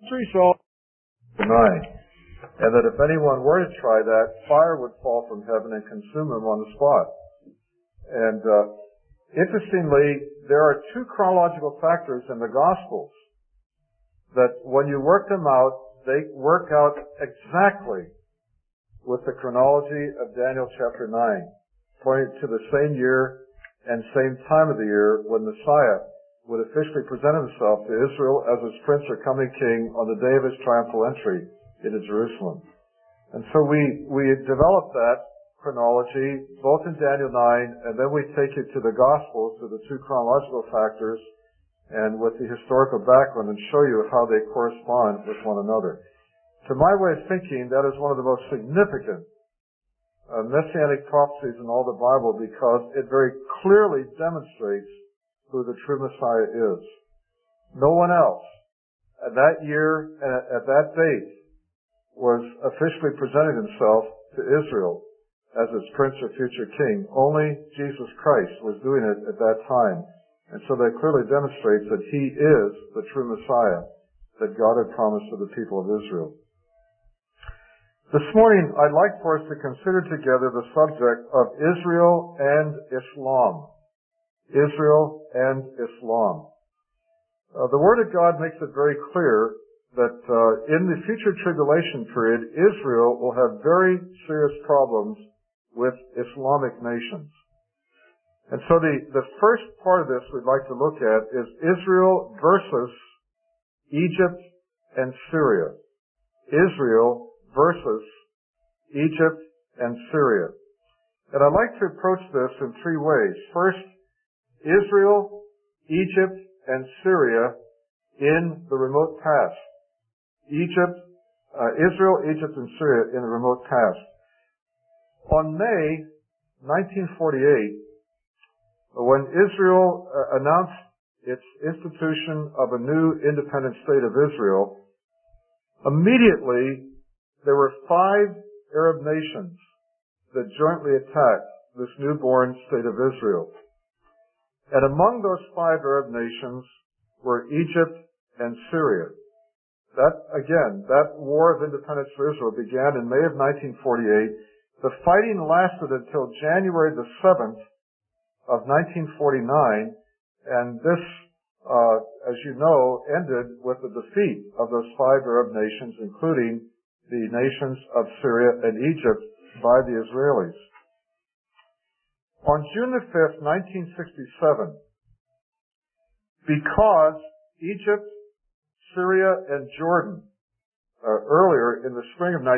resolved nine, and that if anyone were to try that, fire would fall from heaven and consume him on the spot. And interestingly, there are two chronological factors in the Gospels that when you work them out, they work out exactly with the chronology of Daniel chapter 9, pointing to the same year and same time of the year when Messiah would officially present himself to Israel as his prince or coming king on the day of his triumphal entry into Jerusalem. And so we developed that chronology both in Daniel 9, and then we take it to the Gospels, to the two chronological factors, and with the historical background, and show you how they correspond with one another. To my way of thinking, that is one of the most significant messianic prophecies in all the Bible, because it very clearly demonstrates who the true Messiah is. No one else at that year and at that date was officially presenting himself to Israel as its prince or future king. Only Jesus Christ was doing it at that time. And so that clearly demonstrates that he is the true Messiah that God had promised to the people of Israel. This morning, I'd like for us to consider together the subject of Israel and Islam. Israel and Islam. The Word of God makes it very clear that in the future tribulation period, Israel will have very serious problems with Islamic nations. And so the first part of this we'd like to look at is Israel versus Egypt and Syria. Israel versus Egypt and Syria. And I'd like to approach this in three ways. First, Israel, Egypt, and Syria in the remote past. Israel, Egypt, and Syria in the remote past. On May 1948, when Israel announced its institution of a new independent state of Israel, immediately there were 5 Arab nations that jointly attacked this newborn state of Israel. And among those 5 Arab nations were Egypt and Syria. That war of independence for Israel began in May of 1948. The fighting lasted until January the 7th of 1949, and this, as you know, ended with the defeat of those 5 Arab nations, including the nations of Syria and Egypt, by the Israelis. On June the 5th, 1967, because Egypt, Syria, and Jordan, earlier in the spring of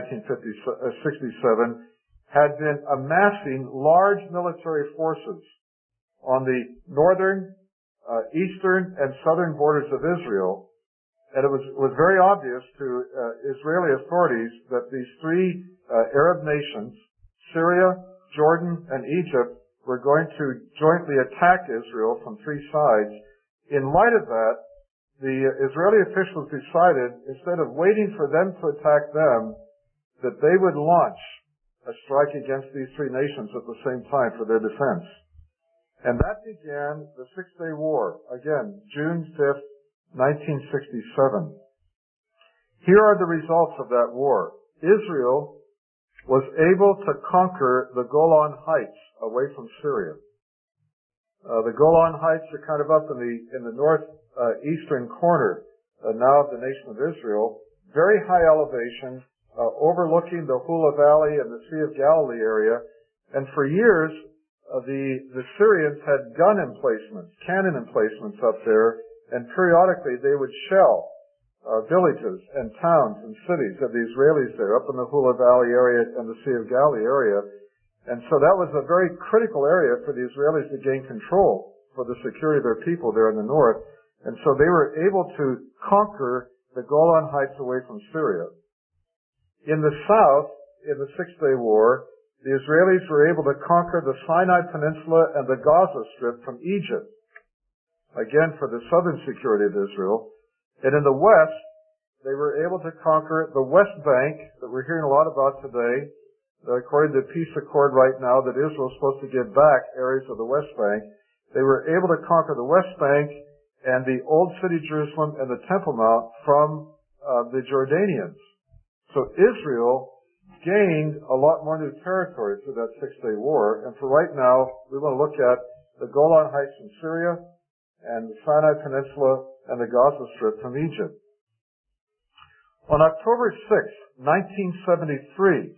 1967, had been amassing large military forces on the northern, eastern, and southern borders of Israel, and it was very obvious to Israeli authorities that these 3 Arab nations, Syria, Jordan, and Egypt, were going to jointly attack Israel from 3 sides. In light of that, the Israeli officials decided, instead of waiting for them to attack them, that they would launch a strike against these 3 nations at the same time for their defense. And that began the Six-Day War, again, June 5th, 1967. Here are the results of that war. Israel was able to conquer the Golan Heights away from Syria. The Golan Heights are kind of up in the northeastern corner now of the nation of Israel. Very high elevation, overlooking the Hula Valley and the Sea of Galilee area. And for years, the Syrians had gun emplacements, cannon emplacements up there, and periodically they would shell villages and towns and cities of the Israelis there up in the Hula Valley area and the Sea of Galilee area. And so that was a very critical area for the Israelis to gain control for the security of their people there in the north. And so they were able to conquer the Golan Heights away from Syria. In the south, in the Six-Day War, the Israelis were able to conquer the Sinai Peninsula and the Gaza Strip from Egypt, again for the southern security of Israel. And in the west, they were able to conquer the West Bank that we're hearing a lot about today. According to the peace accord right now that Israel is supposed to give back areas of the West Bank, they were able to conquer the West Bank and the Old City Jerusalem and the Temple Mount from the Jordanians. So Israel gained a lot more new territory through that Six-Day War. And for right now, we want to look at the Golan Heights in Syria and the Sinai Peninsula and the Gaza Strip from Egypt. On October 6, 1973,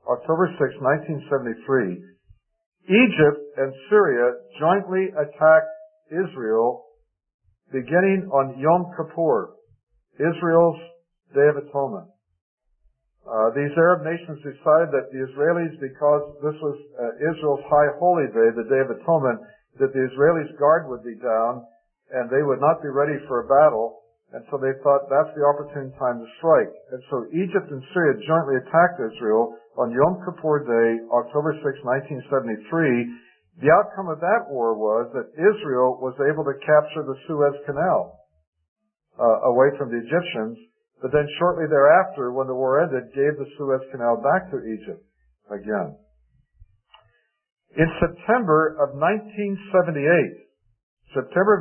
Egypt and Syria jointly attacked Israel beginning on Yom Kippur, Israel's Day of Atonement. These Arab nations decided that the Israelis, because this was Israel's high holy day, the Day of Atonement, that the Israelis' guard would be down and they would not be ready for a battle. And so they thought that's the opportune time to strike. And so Egypt and Syria jointly attacked Israel on Yom Kippur Day, October 6, 1973. The outcome of that war was that Israel was able to capture the Suez Canal away from the Egyptians, but then shortly thereafter, when the war ended, gave the Suez Canal back to Egypt again. In September of 1978,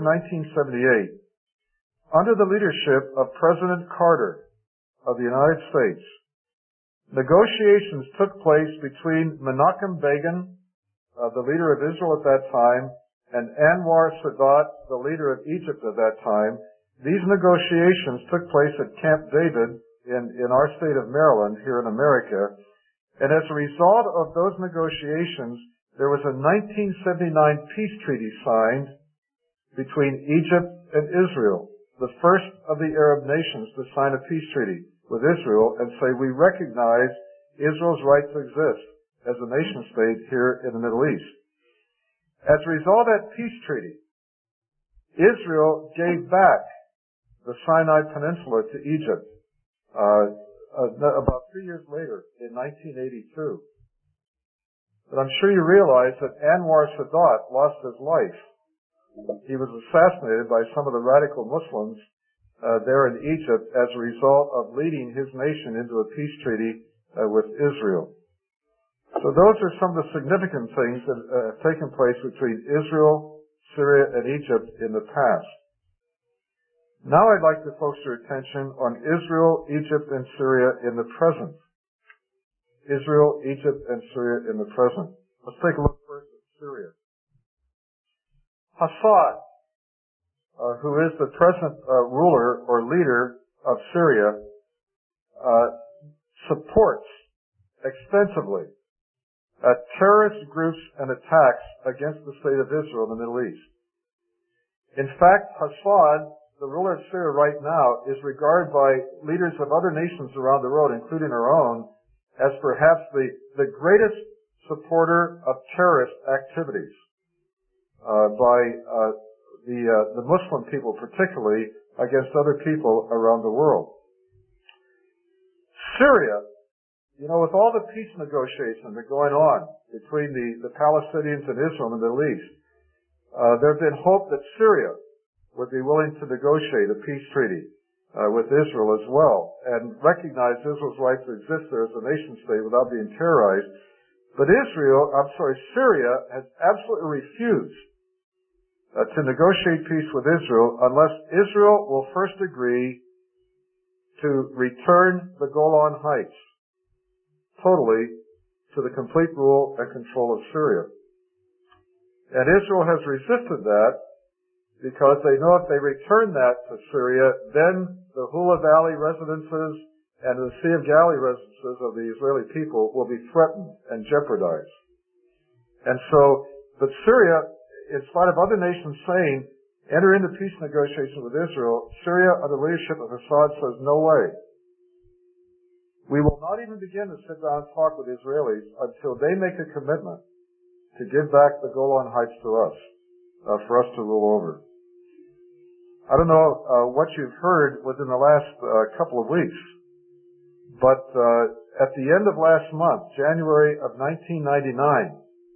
under the leadership of President Carter of the United States, negotiations took place between Menachem Begin, the leader of Israel at that time, and Anwar Sadat, the leader of Egypt at that time. These negotiations took place at Camp David in our state of Maryland here in America. And as a result of those negotiations, there was a 1979 peace treaty signed between Egypt and Israel, the first of the Arab nations to sign a peace treaty with Israel and say, we recognize Israel's right to exist as a nation state here in the Middle East. As a result of that peace treaty, Israel gave back the Sinai Peninsula to Egypt about 3 years later, in 1982. But I'm sure you realize that Anwar Sadat lost his life. He was assassinated by some of the radical Muslims there in Egypt as a result of leading his nation into a peace treaty with Israel. So those are some of the significant things that have taken place between Israel, Syria, and Egypt in the past. Now I'd like to focus your attention on Israel, Egypt, and Syria in the present. Israel, Egypt, and Syria in the present. Let's take a look first at Syria. Assad, who is the present ruler or leader of Syria, supports extensively terrorist groups and attacks against the state of Israel in the Middle East. In fact, Assad, the ruler of Syria right now, is regarded by leaders of other nations around the world, including our own, as perhaps the greatest supporter of terrorist activities by the Muslim people, particularly against other people around the world. Syria, with all the peace negotiations that are going on between the Palestinians and Israel in the Middle East, there have been hope that Syria would be willing to negotiate a peace treaty with Israel as well and recognize Israel's right to exist there as a nation state without being terrorized. But Syria has absolutely refused to negotiate peace with Israel unless Israel will first agree to return the Golan Heights totally to the complete rule and control of Syria. And Israel has resisted that because they know if they return that to Syria, then the Hula Valley residences and the Sea of Galilee residences of the Israeli people will be threatened and jeopardized. And so, but Syria, in spite of other nations saying, enter into peace negotiations with Israel, Syria, under the leadership of Assad, says, no way. We will not even begin to sit down and talk with Israelis until they make a commitment to give back the Golan Heights to us, for us to rule over. I don't know what you've heard within the last couple of weeks, but at the end of last month, January of 1999,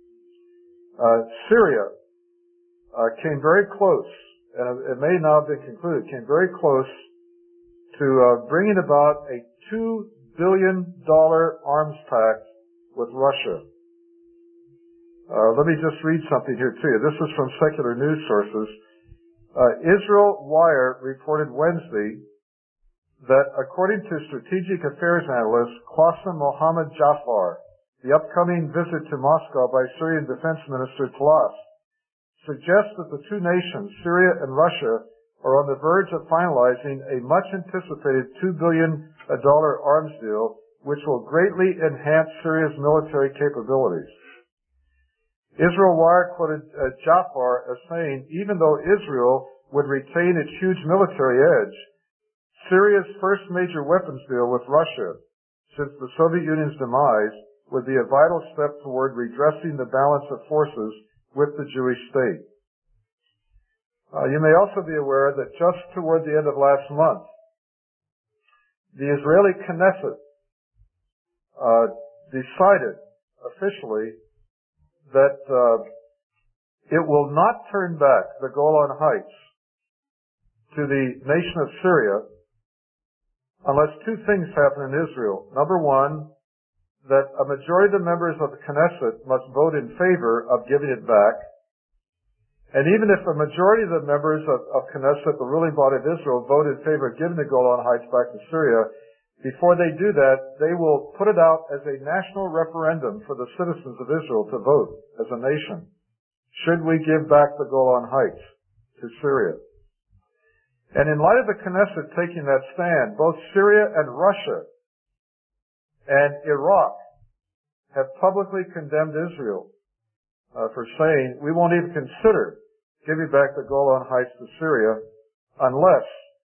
Syria came very close, and it may now have been concluded, came very close to bringing about a $2 billion arms pact with Russia. Let me just read something here to you. This is from secular news sources. Israel Wire reported Wednesday that according to strategic affairs analyst Qasim Mohammed Jafar, the upcoming visit to Moscow by Syrian Defense Minister Tlass suggests that the two nations, Syria and Russia, are on the verge of finalizing a much-anticipated $2 billion arms deal, which will greatly enhance Syria's military capabilities. Israel Wire quoted Jafar as saying, even though Israel would retain its huge military edge, Syria's first major weapons deal with Russia since the Soviet Union's demise would be a vital step toward redressing the balance of forces with the Jewish state. You may also be aware that just toward the end of last month, the Israeli Knesset decided officially that it will not turn back the Golan Heights to the nation of Syria unless two things happen in Israel. Number one, that a majority of the members of the Knesset must vote in favor of giving it back. And even if a majority of the members of Knesset, the ruling body of Israel, vote in favor of giving the Golan Heights back to Syria, before they do that, they will put it out as a national referendum for the citizens of Israel to vote as a nation. Should we give back the Golan Heights to Syria? And in light of the Knesset taking that stand, both Syria and Russia and Iraq have publicly condemned Israel for saying, we won't even consider giving back the Golan Heights to Syria unless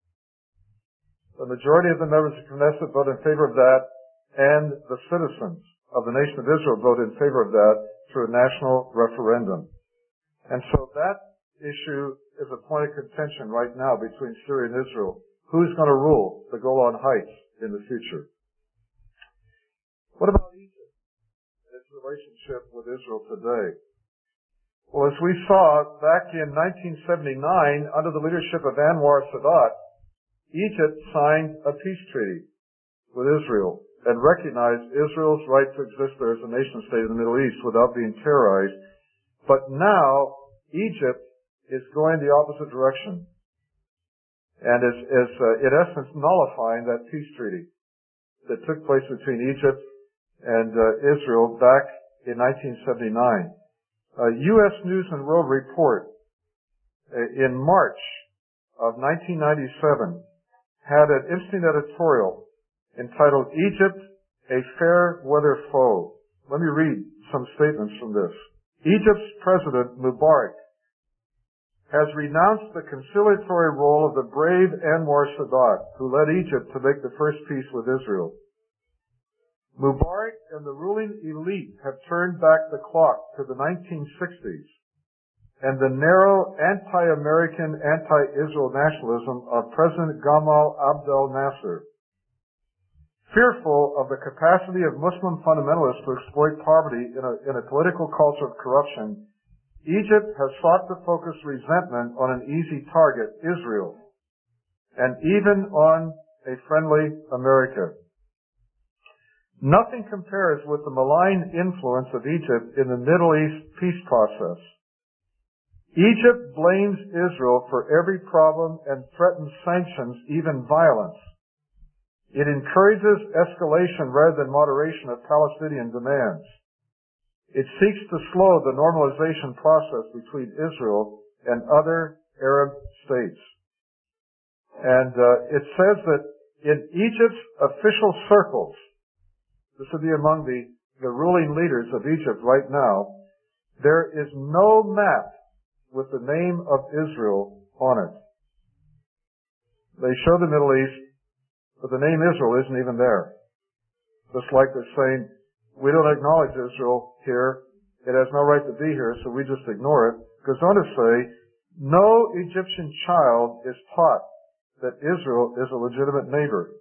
the majority of the members of Knesset vote in favor of that and the citizens of the nation of Israel vote in favor of that through a national referendum. And so that issue is a point of contention right now between Syria and Israel. Who's going to rule the Golan Heights in the future? What about Egypt and its relationship with Israel today? Well, as we saw back in 1979, under the leadership of Anwar Sadat, Egypt signed a peace treaty with Israel and recognized Israel's right to exist there as a nation state in the Middle East without being terrorized. But now, Egypt is going the opposite direction and is in essence nullifying that peace treaty that took place between Egypt and Israel back in 1979. U.S. News and World Report in March of 1997 had an interesting editorial entitled Egypt, a Fair Weather Foe. Let me read some statements from this. Egypt's President Mubarak has renounced the conciliatory role of the brave Anwar Sadat, who led Egypt to make the first peace with Israel. Mubarak and the ruling elite have turned back the clock to the 1960s and the narrow anti-American, anti-Israel nationalism of President Gamal Abdel Nasser. Fearful of the capacity of Muslim fundamentalists to exploit poverty in a political culture of corruption, Egypt has sought to focus resentment on an easy target, Israel, and even on a friendly America. Nothing compares with the malign influence of Egypt in the Middle East peace process. Egypt blames Israel for every problem and threatens sanctions, even violence. It encourages escalation rather than moderation of Palestinian demands. It seeks to slow the normalization process between Israel and other Arab states. And it says that in Egypt's official circles, this would be among the ruling leaders of Egypt right now, there is no map with the name of Israel on it. They show the Middle East, but the name Israel isn't even there. Just like they're saying, we don't acknowledge Israel here. It has no right to be here, so we just ignore it. It goes on to say, no Egyptian child is taught that Israel is a legitimate neighbor.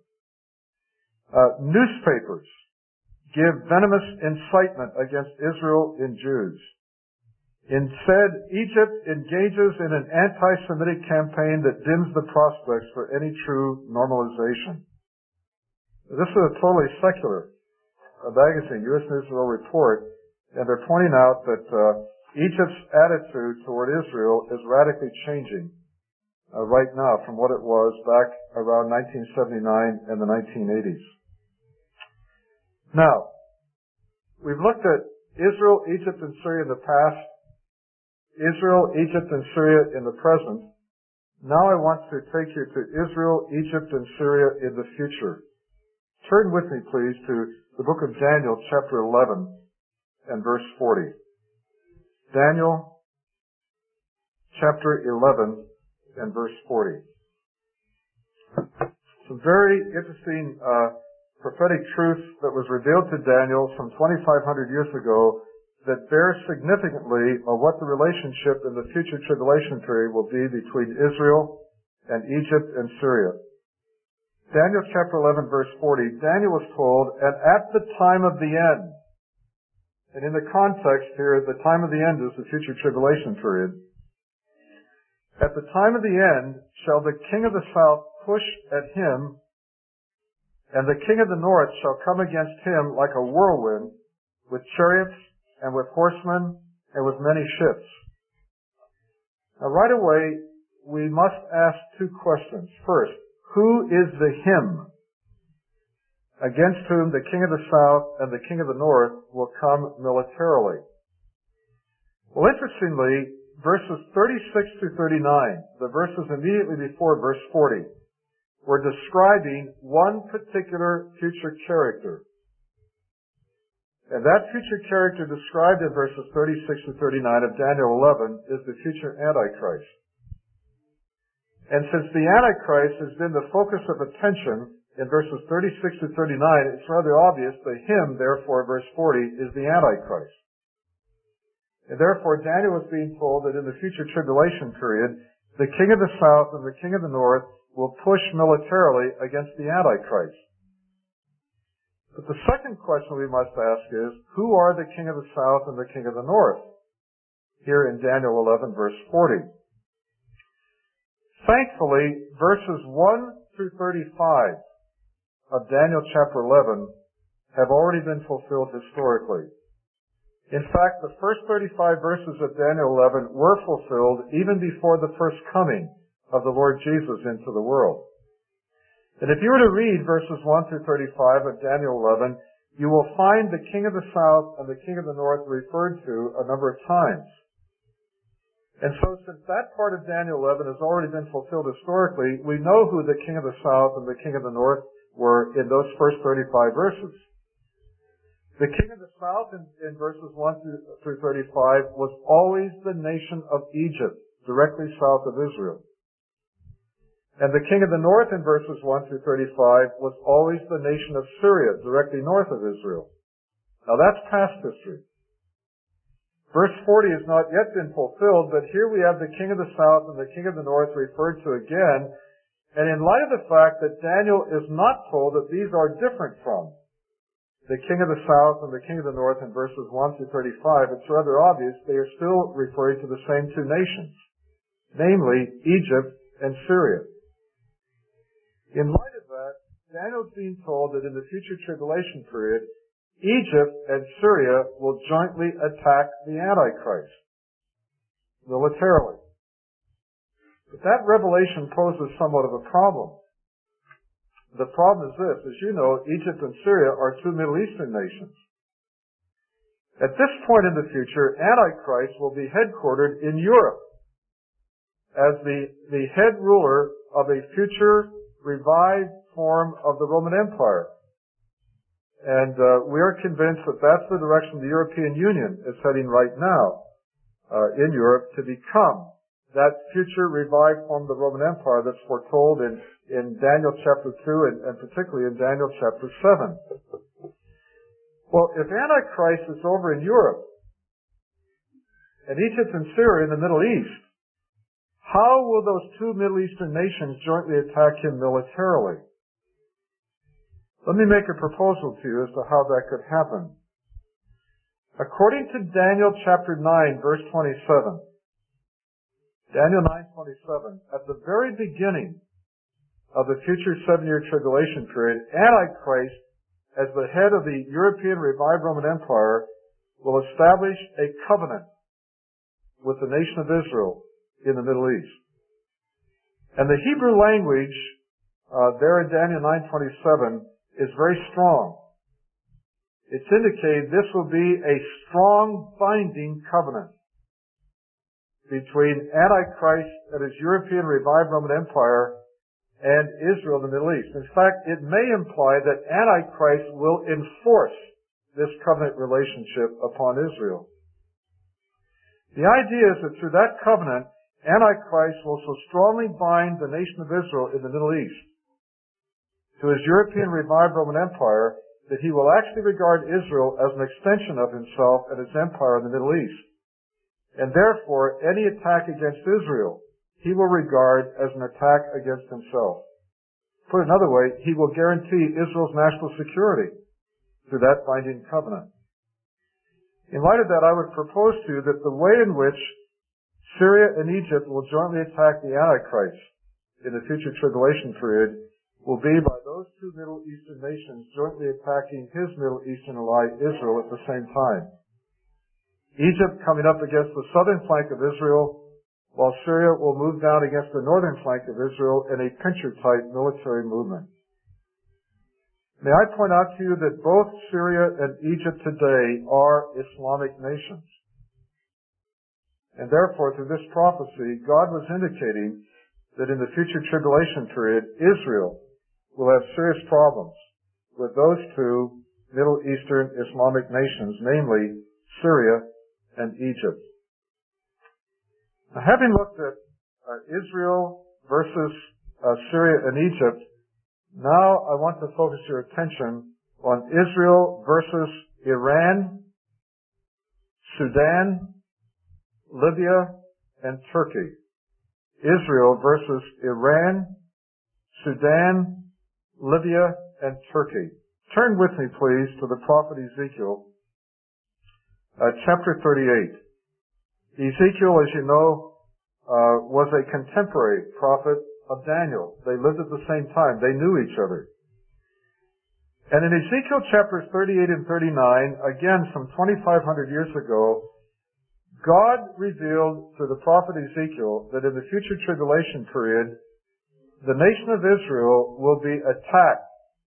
Newspapers give venomous incitement against Israel and Jews. Instead, Egypt engages in an anti-Semitic campaign that dims the prospects for any true normalization. This is a totally secular magazine, U.S. News and World Report, and they're pointing out that Egypt's attitude toward Israel is radically changing right now from what it was back around 1979 and the 1980s. Now, we've looked at Israel, Egypt, and Syria in the past, Israel, Egypt, and Syria in the present. Now I want to take you to Israel, Egypt, and Syria in the future. Turn with me, please, to the book of Daniel, chapter 11, and verse 40. Daniel, chapter 11, and verse 40. Some very interesting prophetic truth that was revealed to Daniel some 2,500 years ago that bears significantly on what the relationship in the future tribulation period will be between Israel and Egypt and Syria. Daniel chapter 11 verse 40, Daniel was told, and at the time of the end, and in the context here, the time of the end is the future tribulation period. At the time of the end shall the king of the south push at him, and the king of the north shall come against him like a whirlwind, with chariots and with horsemen and with many ships. Now right away, we must ask two questions. First, who is the him against whom the king of the south and the king of the north will come militarily? Well, interestingly, verses 36 to 39, the verses immediately before verse 40, were describing one particular future character. And that future character described in verses 36 to 39 of Daniel 11 is the future Antichrist. And since the Antichrist has been the focus of attention in verses 36 to 39, it's rather obvious that him, therefore, verse 40, is the Antichrist. And therefore, Daniel was being told that in the future tribulation period, the king of the south and the king of the north will push militarily against the Antichrist. But the second question we must ask is, who are the king of the south and the king of the north? Here in Daniel 11 verse 40. Thankfully, verses 1 through 35 of Daniel chapter 11 have already been fulfilled historically. In fact, the first 35 verses of Daniel 11 were fulfilled even before the first coming of the Lord Jesus into the world. And if you were to read verses 1 through 35 of Daniel 11, you will find the king of the south and the king of the north referred to a number of times. And so since that part of Daniel 11 has already been fulfilled historically, we know who the king of the south and the king of the north were in those first 35 verses. The king of the south in verses 1 through 35 was always the nation of Egypt, directly south of Israel. And the king of the north in verses 1 through 35 was always the nation of Syria, directly north of Israel. Now that's past history. Verse 40 has not yet been fulfilled, but here we have the king of the south and the king of the north referred to again. And in light of the fact that Daniel is not told that these are different from the king of the south and the king of the north in verses 1 through 35, it's rather obvious they are still referring to the same two nations, namely Egypt and Syria. In light of that, Daniel's being told that in the future tribulation period, Egypt and Syria will jointly attack the Antichrist militarily. But that revelation poses somewhat of a problem. The problem is this: as you know, Egypt and Syria are two Middle Eastern nations. At this point in the future, Antichrist will be headquartered in Europe as the head ruler of a future revived form of the Roman Empire. And we are convinced that that's the direction the European Union is heading right now in Europe, to become that future revived form of the Roman Empire that's foretold in Daniel chapter 2 and particularly in Daniel chapter 7. Well, if Antichrist is over in Europe and Egypt and Syria in the Middle East, how will those two Middle Eastern nations jointly attack him militarily? Let me make a proposal to you as to how that could happen. According to Daniel chapter 9, verse 27, Daniel 9:27, at the very beginning of the future 7-year tribulation period, Antichrist, as the head of the European revived Roman Empire, will establish a covenant with the nation of Israel in the Middle East. And the Hebrew language there in Daniel 9:27 is very strong. It's indicated this will be a strong binding covenant between Antichrist and his European revived Roman Empire and Israel in the Middle East. In fact, it may imply that Antichrist will enforce this covenant relationship upon Israel. The idea is that through that covenant, Antichrist will so strongly bind the nation of Israel in the Middle East to his European revived Roman Empire that he will actually regard Israel as an extension of himself and his empire in the Middle East. And therefore, any attack against Israel, he will regard as an attack against himself. Put another way, he will guarantee Israel's national security through that binding covenant. In light of that, I would propose to you that the way in which Syria and Egypt will jointly attack the Antichrist in the future tribulation period will be by those two Middle Eastern nations jointly attacking his Middle Eastern ally Israel at the same time. Egypt coming up against the southern flank of Israel, while Syria will move down against the northern flank of Israel in a pincher-type military movement. May I point out to you that both Syria and Egypt today are Islamic nations. And therefore, through this prophecy, God was indicating that in the future tribulation period, Israel will have serious problems with those two Middle Eastern Islamic nations, namely Syria and Egypt. Now, having looked at Israel versus Syria and Egypt, now I want to focus your attention on Israel versus Iran, Sudan, Libya, and Turkey. Israel versus Iran, Sudan, Libya, and Turkey. Turn with me, please, to the prophet Ezekiel, chapter 38. Ezekiel, as you know, was a contemporary prophet of Daniel. They lived at the same time. They knew each other. And in Ezekiel chapters 38 and 39, again, some 2,500 years ago, God revealed to the prophet Ezekiel that in the future tribulation period, the nation of Israel will be attacked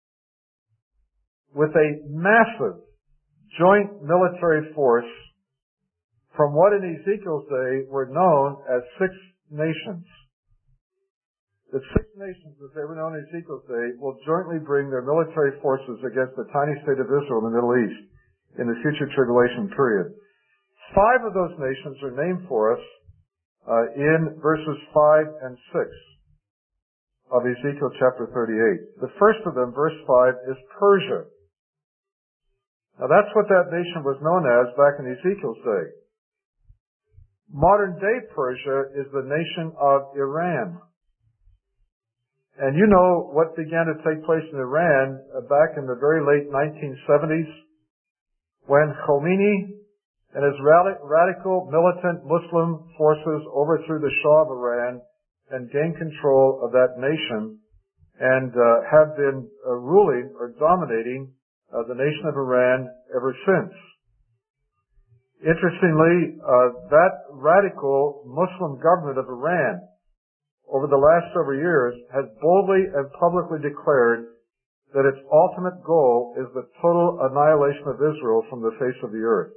with a massive joint military force from what in Ezekiel's day were known as 6 nations. The 6 nations, as they were known in Ezekiel's day, will jointly bring their military forces against the tiny state of Israel in the Middle East in the future tribulation period. 5 of those nations are named for us in verses 5 and 6 of Ezekiel chapter 38. The first of them, verse 5, is Persia. Now that's what that nation was known as back in Ezekiel's day. Modern day Persia is the nation of Iran. And you know what began to take place in Iran back in the very late 1970s when Khomeini and his radical militant Muslim forces overthrew the Shah of Iran and gained control of that nation and have been ruling or dominating the nation of Iran ever since. Interestingly, that radical Muslim government of Iran over the last several years has boldly and publicly declared that its ultimate goal is the total annihilation of Israel from the face of the earth.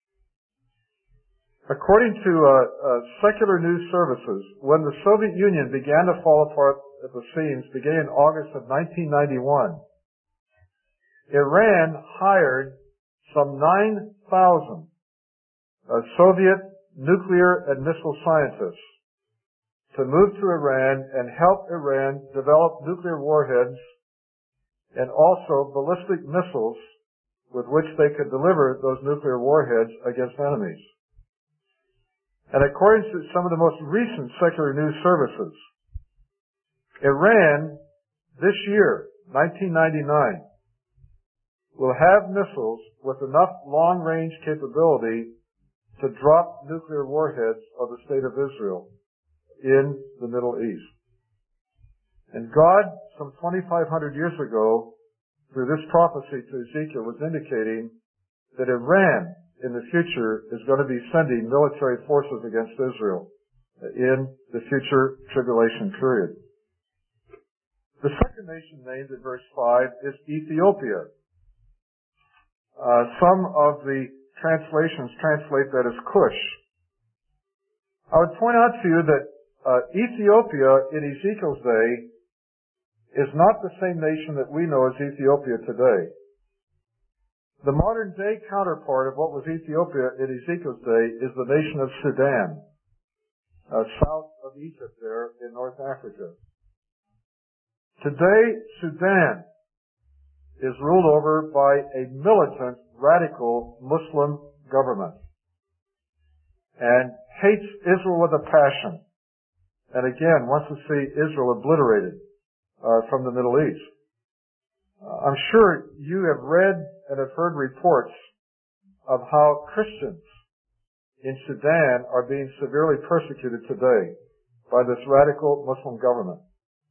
According to secular news services, when the Soviet Union began to fall apart at the seams beginning in August of 1991, Iran hired some 9,000 Soviet nuclear and missile scientists to move to Iran and help Iran develop nuclear warheads and also ballistic missiles with which they could deliver those nuclear warheads against enemies. And according to some of the most recent secular news services, Iran this year, 1999, will have missiles with enough long-range capability to drop nuclear warheads on the state of Israel in the Middle East. And God, some 2,500 years ago, through this prophecy to Ezekiel, was indicating that Iran in the future is going to be sending military forces against Israel. in the future tribulation period. The second nation named in verse 5 is Ethiopia. Some of the translations translate that as Cush. I would point out to you that Ethiopia in Ezekiel's day is not the same nation that we know as Ethiopia today. The modern day counterpart of what was Ethiopia in Ezekiel's day is the nation of Sudan, south of Egypt there in North Africa. Today, Sudan is ruled over by a militant, radical Muslim government and hates Israel with a passion, and again wants to see Israel obliterated from the Middle East. I'm sure you have read and have heard reports of how Christians in Sudan are being severely persecuted today by this radical Muslim government.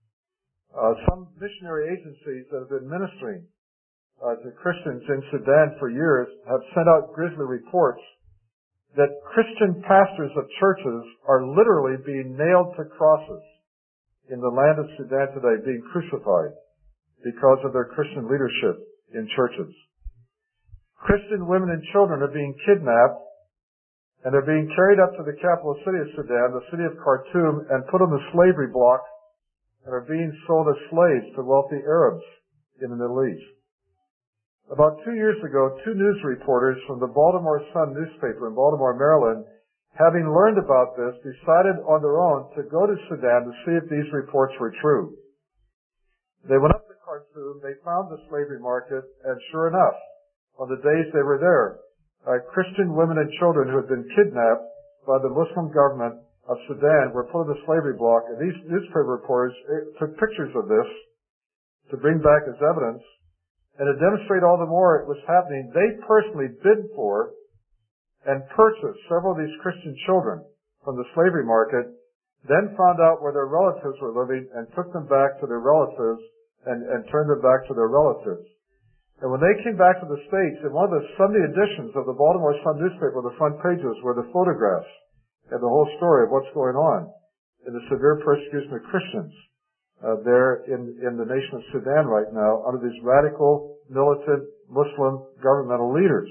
Some missionary agencies that have been ministering to Christians in Sudan for years have sent out grisly reports that Christian pastors of churches are literally being nailed to crosses in the land of Sudan today, being crucified because of their Christian leadership in churches. Christian women and children are being kidnapped and are being carried up to the capital city of Sudan, the city of Khartoum, and put on the slavery block and are being sold as slaves to wealthy Arabs in the Middle East. About 2 years ago, 2 news reporters from the Baltimore Sun newspaper in Baltimore, Maryland, having learned about this, decided on their own to go to Sudan to see if these reports were true. They went up to Khartoum, they found the slavery market, and sure enough, on the days they were there, Christian women and children who had been kidnapped by the Muslim government of Sudan were put on the slavery block, and these newspaper reporters took pictures of this to bring back as evidence, and to demonstrate all the more it was happening, they personally bid for and purchased several of these Christian children from the slavery market, then found out where their relatives were living and took them back to their relatives and turned them back to their relatives. And when they came back to the States, in one of the Sunday editions of the Baltimore Sun newspaper, the front pages were the photographs and the whole story of what's going on in the severe persecution of Christians there in the nation of Sudan right now under these radical, militant, Muslim governmental leaders.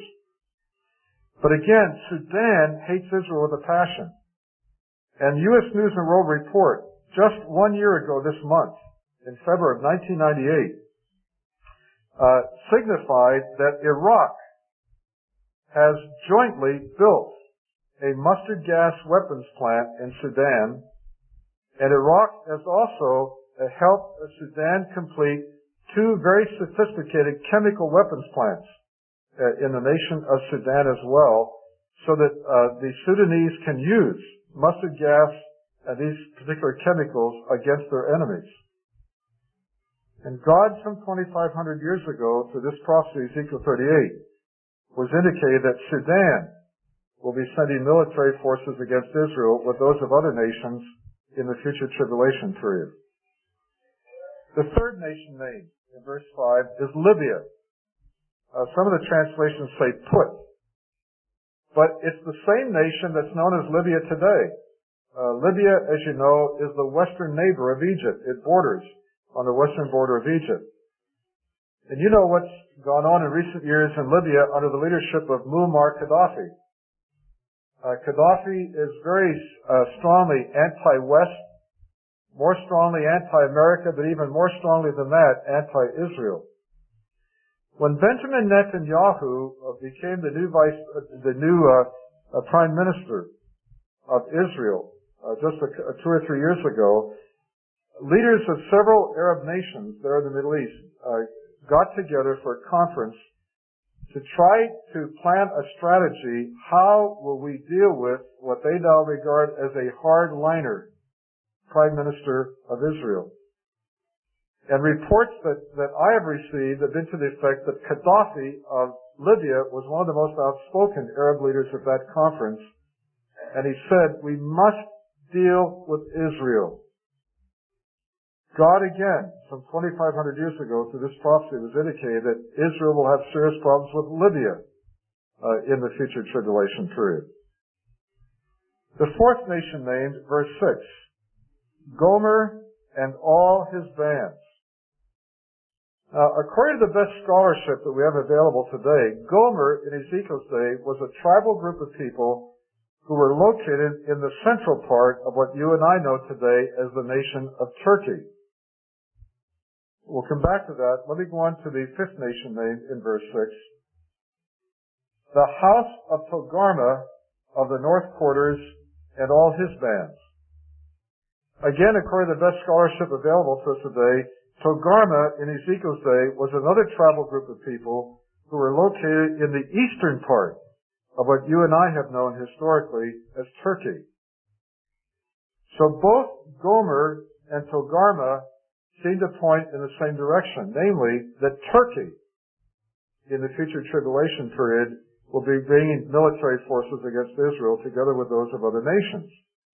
But again, Sudan hates Israel with a passion. And U.S. News and World Report, just 1 year ago this month, in February of 1998, signified that Iraq has jointly built a mustard gas weapons plant in Sudan, and Iraq has also helped Sudan complete 2 very sophisticated chemical weapons plants in the nation of Sudan as well, so that the Sudanese can use mustard gas and these particular chemicals against their enemies. And God, some 2,500 years ago, through this prophecy, Ezekiel 38, was indicated that Sudan will be sending military forces against Israel with those of other nations in the future tribulation period. The third nation named in verse 5 is Libya. Some of the translations say Put. But it's the same nation that's known as Libya today. Libya, as you know, is the western neighbor of Egypt. It borders on the western border of Egypt. And you know what's gone on in recent years in Libya under the leadership of Muammar Gaddafi. Gaddafi is very strongly anti-West, more strongly anti-America, but even more strongly than that, anti-Israel. When Benjamin Netanyahu became the new prime minister of Israel just 2 or 3 years ago, leaders of several Arab nations there in the Middle East got together for a conference to try to plan a strategy. How will we deal with what they now regard as a hardliner prime minister of Israel? And reports that I have received have been to the effect that Gaddafi of Libya was one of the most outspoken Arab leaders at that conference. And he said, we must deal with Israel. God again, some 2,500 years ago, through this prophecy, was indicated that Israel will have serious problems with Libya in the future tribulation period. The fourth nation named, verse 6, Gomer and all his bands. Now, according to the best scholarship that we have available today, Gomer in Ezekiel's day was a tribal group of people who were located in the central part of what you and I know today as the nation of Turkey. We'll come back to that. Let me go on to the fifth nation named in verse 6. The house of Togarmah of the north quarters and all his bands. Again, according to the best scholarship available to us today, Togarmah in Ezekiel's day was another tribal group of people who were located in the eastern part of what you and I have known historically as Turkey. So both Gomer and Togarmah seem to point in the same direction, namely that Turkey in the future tribulation period will be bringing military forces against Israel together with those of other nations.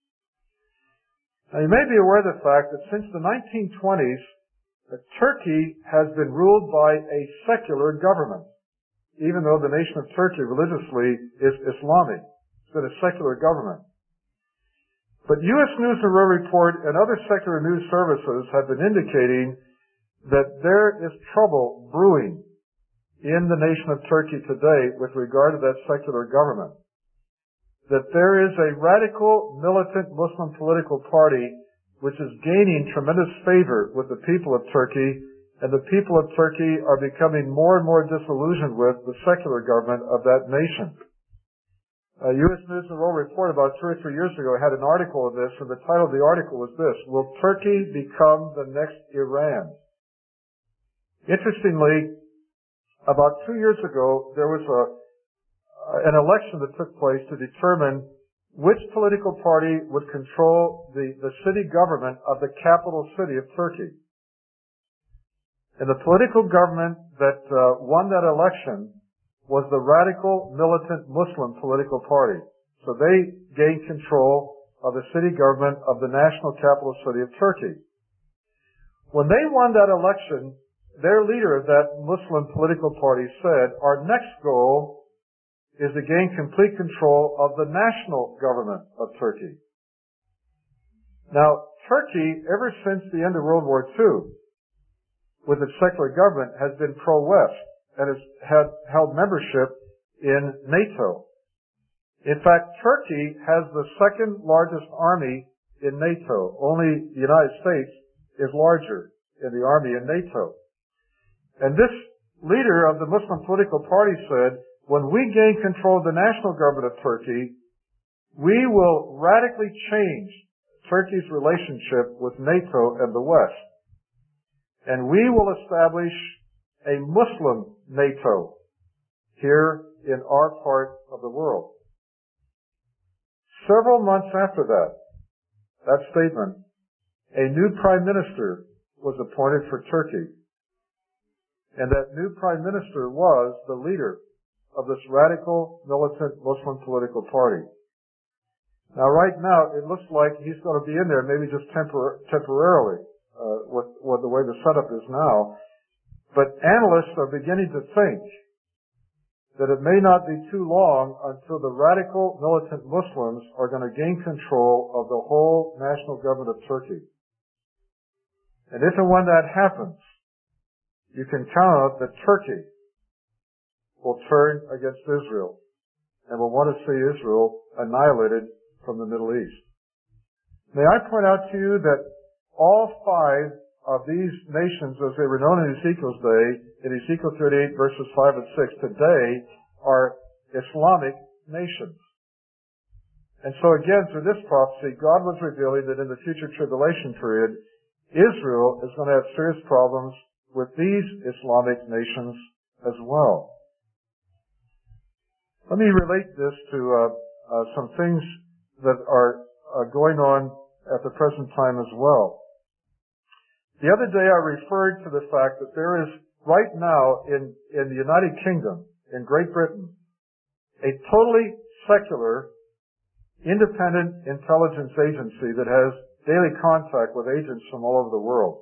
Now you may be aware of the fact that since the 1920s, Turkey has been ruled by a secular government, even though the nation of Turkey religiously is Islamic. It's been a secular government. But U.S. News and World Report and other secular news services have been indicating that there is trouble brewing in the nation of Turkey today with regard to that secular government. That there is a radical militant Muslim political party which is gaining tremendous favor with the people of Turkey, and the people of Turkey are becoming more and more disillusioned with the secular government of that nation. U.S. News and World Report about 2 or 3 years ago had an article on this, and the title of the article was this: Will Turkey become the next Iran? Interestingly, about 2 years ago, there was an election that took place to determine which political party would control the city government of the capital city of Turkey. And the political government that won that election was the radical militant Muslim political party. So they gained control of the city government of the national capital city of Turkey. When they won that election, their leader of that Muslim political party said, our next goal is to gain complete control of the national government of Turkey. Now, Turkey, ever since the end of World War II, with its secular government, has been pro-West and has held membership in NATO. In fact, Turkey has the second largest army in NATO. Only the United States is larger in the army in NATO. And this leader of the Muslim political party said, when we gain control of the national government of Turkey, we will radically change Turkey's relationship with NATO and the West. And we will establish a Muslim NATO here in our part of the world. Several months after that statement, a new prime minister was appointed for Turkey. And that new prime minister was the leader of this radical militant Muslim political party. Now right now, it looks like he's going to be in there maybe just temporarily, with the way the setup is now. But analysts are beginning to think that it may not be too long until the radical militant Muslims are going to gain control of the whole national government of Turkey. And if and when that happens, you can count on that Turkey will turn against Israel and will want to see Israel annihilated from the Middle East. May I point out to you that all five of these nations, as they were known in Ezekiel's day, in Ezekiel 38 verses 5 and 6, today are Islamic nations. And so again, through this prophecy, God was revealing that in the future tribulation period, Israel is going to have serious problems with these Islamic nations as well. Let me relate this to some things that are going on at the present time as well. The other day I referred to the fact that there is right now in the United Kingdom, in Great Britain, a totally secular, independent intelligence agency that has daily contact with agents from all over the world.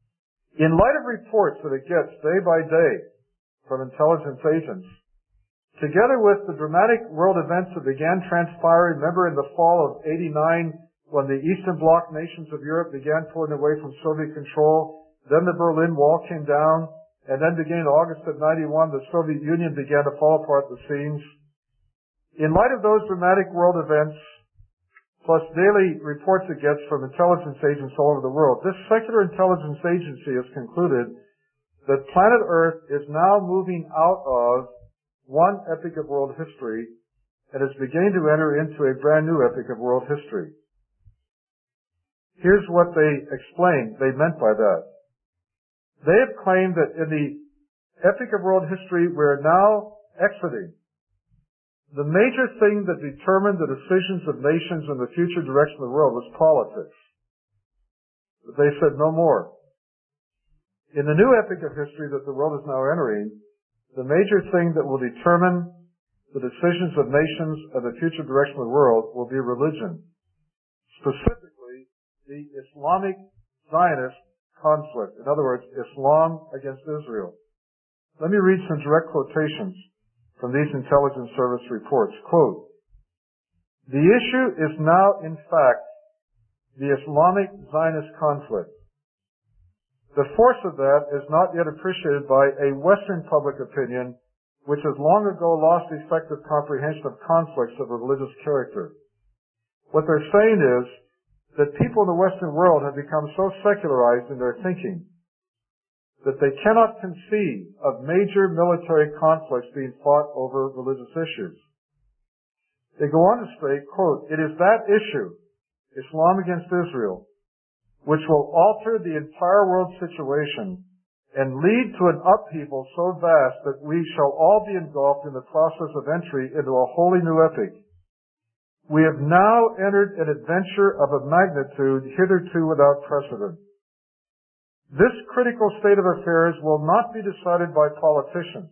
In light of reports that it gets day by day from intelligence agents, Together with the dramatic world events that began transpiring, remember in the fall of '89 when the Eastern Bloc nations of Europe began pulling away from Soviet control, then the Berlin Wall came down, and then beginning in August of '91, the Soviet Union began to fall apart at the seams. In light of those dramatic world events, plus daily reports it gets from intelligence agents all over the world, this secular intelligence agency has concluded that planet Earth is now moving out of one epoch of world history and is beginning to enter into a brand new epoch of world history. Here's what they explained they meant by that. They have claimed that in the epoch of world history we're now exiting. The major thing that determined the decisions of nations and the future direction of the world was politics. But they said no more. In the new epoch of history that the world is now entering, the major thing that will determine the decisions of nations and the future direction of the world will be religion. Specifically, the Islamic Zionist conflict. In other words, Islam against Israel. Let me read some direct quotations from these intelligence service reports. Quote, "The issue is now, in fact, the Islamic Zionist conflict. The force of that is not yet appreciated by a Western public opinion, which has long ago lost effective comprehension of conflicts of a religious character. What they're saying is that people in the Western world have become so secularized in their thinking that they cannot conceive of major military conflicts being fought over religious issues. They go on to state, quote, "It is that issue, Islam against Israel, which will alter the entire world situation and lead to an upheaval so vast that we shall all be engulfed in the process of entry into a wholly new epoch. We have now entered an adventure of a magnitude hitherto without precedent. This critical state of affairs will not be decided by politicians,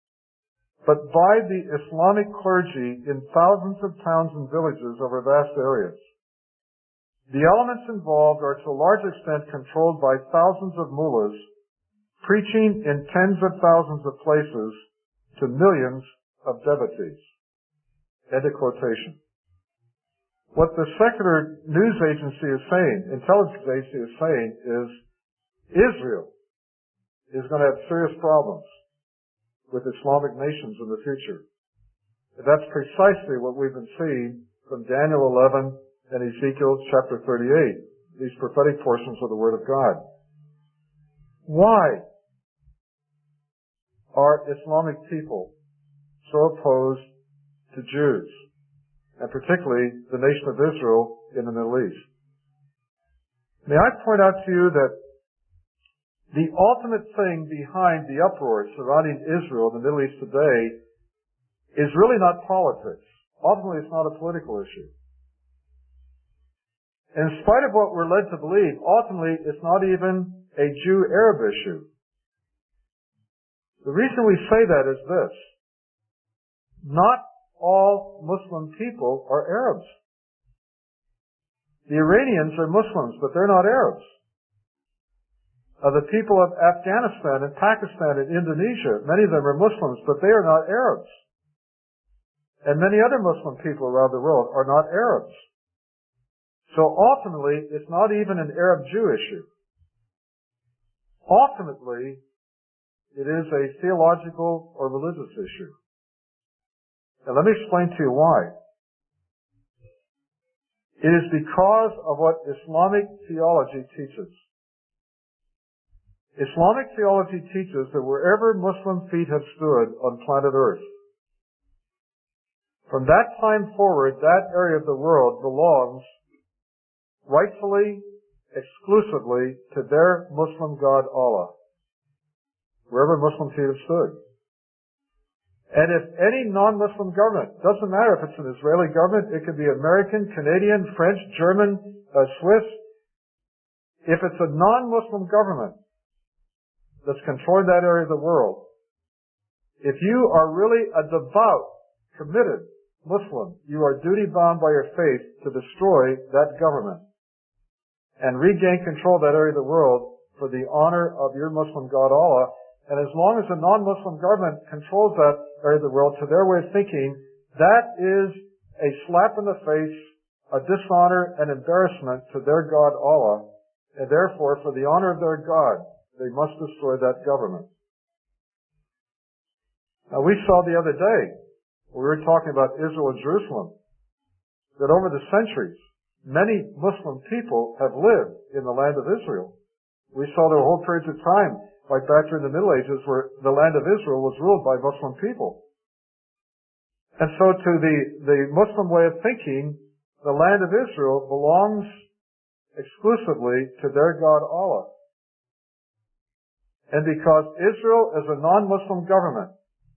but by the Islamic clergy in thousands of towns and villages over vast areas. The elements involved are to a large extent controlled by thousands of mullahs, preaching in tens of thousands of places to millions of devotees." End of quotation. What the secular news agency is saying, intelligence agency is saying, is Israel is going to have serious problems with Islamic nations in the future. And that's precisely what we've been seeing from Daniel 11 and Ezekiel chapter 38, these prophetic portions of the Word of God. Why are Islamic people so opposed to Jews, and particularly the nation of Israel in the Middle East? May I point out to you that the ultimate thing behind the uproar surrounding Israel in the Middle East today is really not politics. Ultimately, it's not a political issue. In spite of what we're led to believe, ultimately, it's not even a Jew-Arab issue. The reason we say that is this. Not all Muslim people are Arabs. The Iranians are Muslims, but they're not Arabs. The people of Afghanistan and Pakistan and Indonesia, many of them are Muslims, but they are not Arabs. And many other Muslim people around the world are not Arabs. So ultimately, it's not even an Arab-Jew issue. Ultimately, it is a theological or religious issue. And let me explain to you why. It is because of what Islamic theology teaches. Islamic theology teaches that wherever Muslim feet have stood on planet Earth, from that time forward, that area of the world belongs rightfully, exclusively to their Muslim God Allah, wherever Muslim feet have stood. And if any non-Muslim government, doesn't matter if it's an Israeli government, it could be American, Canadian, French, German, Swiss, if it's a non-Muslim government that's controlling that area of the world, if you are really a devout, committed Muslim, you are duty-bound by your faith to destroy that government and regain control of that area of the world for the honor of your Muslim God Allah And as long as a non-Muslim government controls that area of the world, to their way of thinking, that is a slap in the face, a dishonor and embarrassment to their God Allah, and therefore, for the honor of their God, they must destroy that government. Now, we saw the other day, when we were talking about Israel and Jerusalem, that over the centuries, many Muslim people have lived in the land of Israel. We saw there were whole periods of time, like back during the Middle Ages, where the land of Israel was ruled by Muslim people. And so to the Muslim way of thinking, the land of Israel belongs exclusively to their God Allah. And because Israel is a non-Muslim government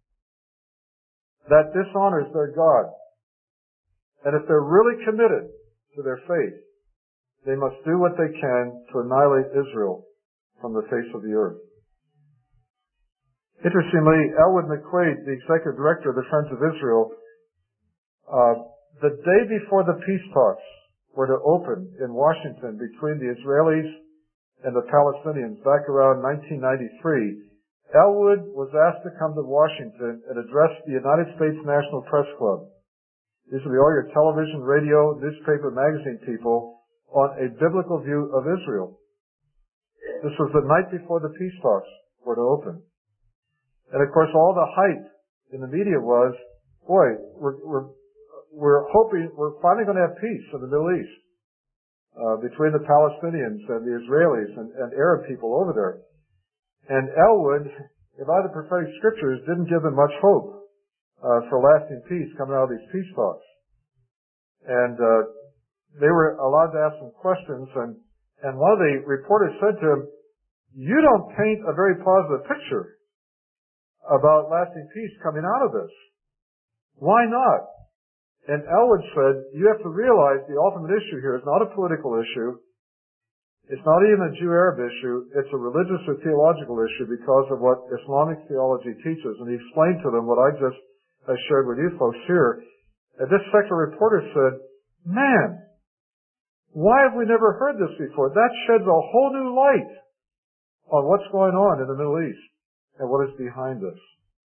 that dishonors their God, and if they're really committed to their faith, they must do what they can to annihilate Israel from the face of the earth. Interestingly, Elwood McQuaid, the executive director of the Friends of Israel, the day before the peace talks were to open in Washington between the Israelis and the Palestinians back around 1993, Elwood was asked to come to Washington and address the United States National Press Club. These will be all your television, radio, newspaper, magazine people on a biblical view of Israel. This was the night before the peace talks were to open. And of course, all the hype in the media was, boy, we're hoping we're finally going to have peace in the Middle East between the Palestinians and the Israelis and Arab people over there. And Elwood, in light of the prophetic scriptures, didn't give them much hope for lasting peace coming out of these peace talks. And they were allowed to ask some questions, and one of the reporters said to him, "You don't paint a very positive picture about lasting peace coming out of this. Why not?" And Elwood said, "You have to realize the ultimate issue here is not a political issue. It's not even a Jew-Arab issue. It's a religious or theological issue because of what Islamic theology teaches." And he explained to them what I just shared with you folks here. And this secular reporter said, "Man, why have we never heard this before? That sheds a whole new light on what's going on in the Middle East and what is behind this."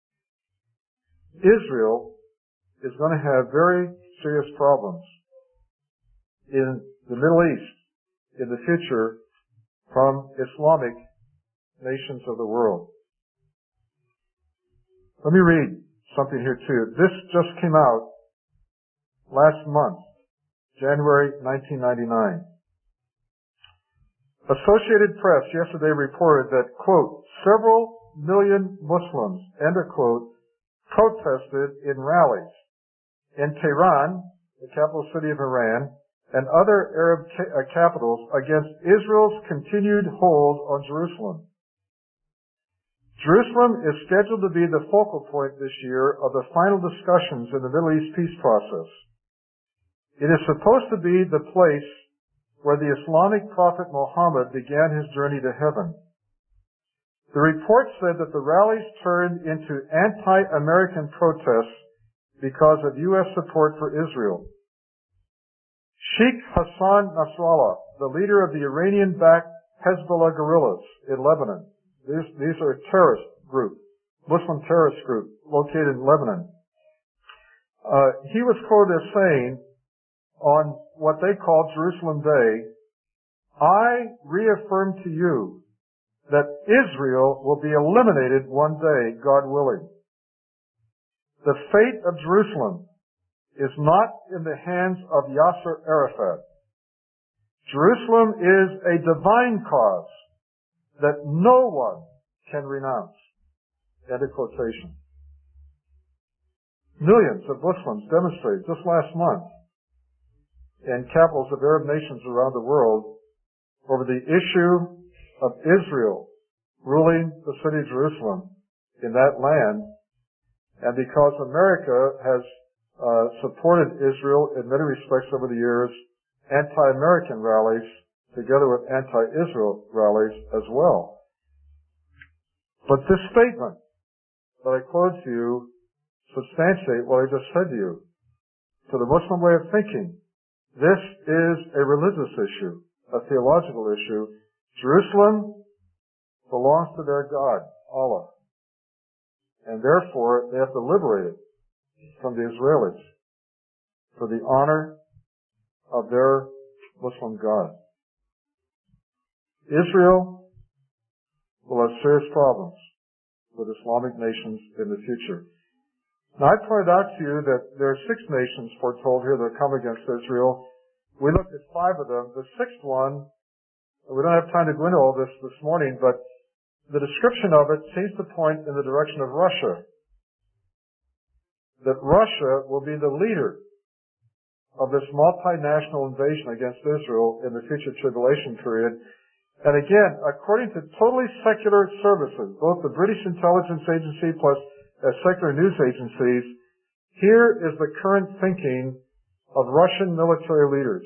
Israel is going to have very serious problems in the Middle East in the future from Islamic nations of the world. Let me read something here too. This just came out last month, January 1999. Associated Press yesterday reported that, quote, "several million Muslims," end of quote, protested in rallies in Tehran, the capital city of Iran, and other Arab capitals against Israel's continued hold on Jerusalem. Jerusalem is scheduled to be the focal point this year of the final discussions in the Middle East peace process. It is supposed to be the place where the Islamic prophet Muhammad began his journey to heaven. The report said that the rallies turned into anti-American protests because of U.S. support for Israel. Sheikh Hassan Nasrallah, the leader of the Iranian-backed Hezbollah guerrillas in Lebanon, these are a terrorist group, Muslim terrorist group located in Lebanon. He was quoted as saying on what they call Jerusalem Day, "I reaffirm to you that Israel will be eliminated one day, God willing. The fate of Jerusalem is not in the hands of Yasser Arafat. Jerusalem is a divine cause that no one can renounce." End of quotation. Millions of Muslims demonstrated just last month in capitals of Arab nations around the world over the issue of Israel ruling the city of Jerusalem in that land. And because America has supported Israel in many respects over the years, anti-American rallies together with anti-Israel rallies as well. But this statement that I quoted to you substantiate what I just said to you. To the Muslim way of thinking, this is a religious issue, a theological issue. Jerusalem belongs to their God, Allah. and therefore they have to liberate it from the Israelis for the honor of their Muslim God. Israel will have serious problems with Islamic nations in the future. Now, I pointed out to you that there are 6 nations foretold here that come against Israel. We looked at 5 of them. The 6th one, we don't have time to go into all this morning, but the description of it seems to point in the direction of Russia. That Russia will be the leader of this multinational invasion against Israel in the future tribulation period. And again, according to totally secular services, both the British intelligence agency plus secular news agencies, here is the current thinking of Russian military leaders.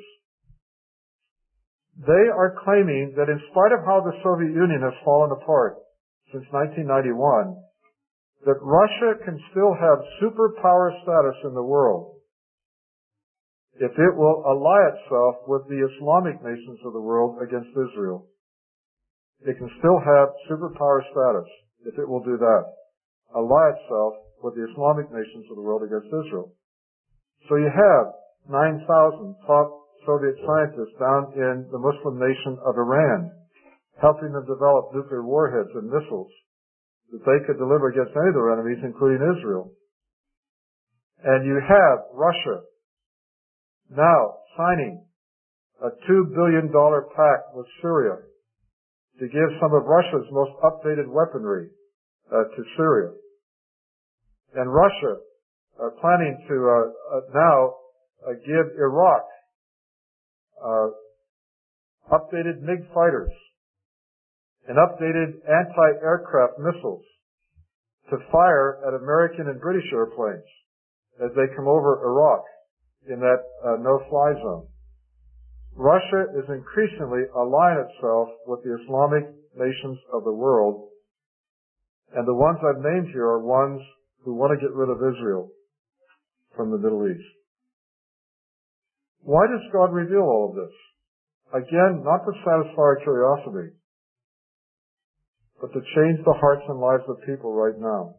They are claiming that in spite of how the Soviet Union has fallen apart since 1991, that Russia can still have superpower status in the world if it will ally itself with the Islamic nations of the world against Israel. It can still have superpower status if it will do that. Ally itself with the Islamic nations of the world against Israel. So you have 9,000 top Soviet scientists down in the Muslim nation of Iran, helping them develop nuclear warheads and missiles that they could deliver against any of their enemies, including Israel. And you have Russia now signing a $2 billion pact with Syria to give some of Russia's most updated weaponry to Syria. And Russia planning to now give Iraq updated MiG fighters and updated anti-aircraft missiles to fire at American and British airplanes as they come over Iraq in that no-fly zone. Russia is increasingly allying itself with the Islamic nations of the world, and the ones I've named here are ones who want to get rid of Israel from the Middle East. Why does God reveal all of this? Again, not to satisfy our curiosity, but to change the hearts and lives of people right now.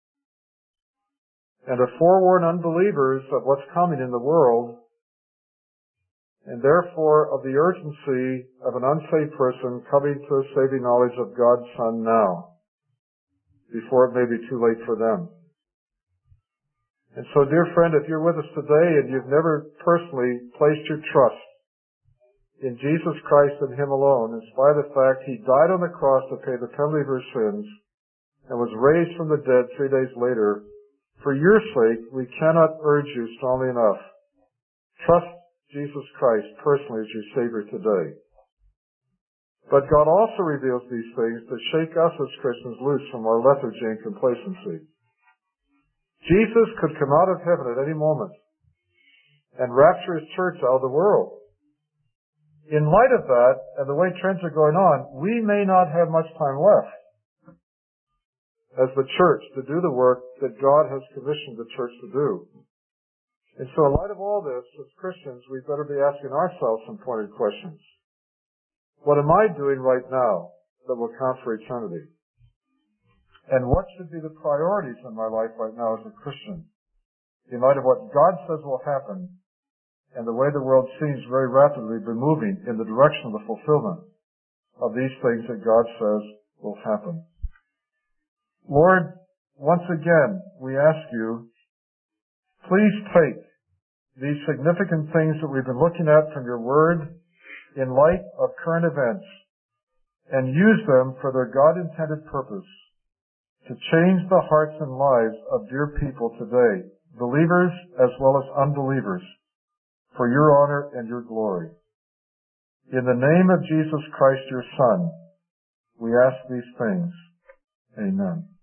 And to forewarn unbelievers of what's coming in the world, and therefore of the urgency of an unsaved person coming to a saving knowledge of God's Son now, before it may be too late for them. And so, dear friend, if you're with us today and you've never personally placed your trust in Jesus Christ and Him alone, in spite of the fact He died on the cross to pay the penalty of your sins and was raised from the dead 3 days later, for your sake, we cannot urge you strongly enough. Trust Jesus Christ personally as your Savior today. But God also reveals these things to shake us as Christians loose from our lethargy and complacency. Jesus could come out of heaven at any moment and rapture His church out of the world. In light of that, and the way trends are going on, we may not have much time left as the church to do the work that God has commissioned the church to do. And so in light of all this, as Christians, we better be asking ourselves some pointed questions. What am I doing right now that will count for eternity? And what should be the priorities in my life right now as a Christian, in light of what God says will happen and the way the world seems very rapidly be moving in the direction of the fulfillment of these things that God says will happen? Lord, once again, we ask you, please take these significant things that we've been looking at from your word in light of current events and use them for their God-intended purpose to change the hearts and lives of dear people today, believers as well as unbelievers, for your honor and your glory. In the name of Jesus Christ, your Son, we ask these things. Amen.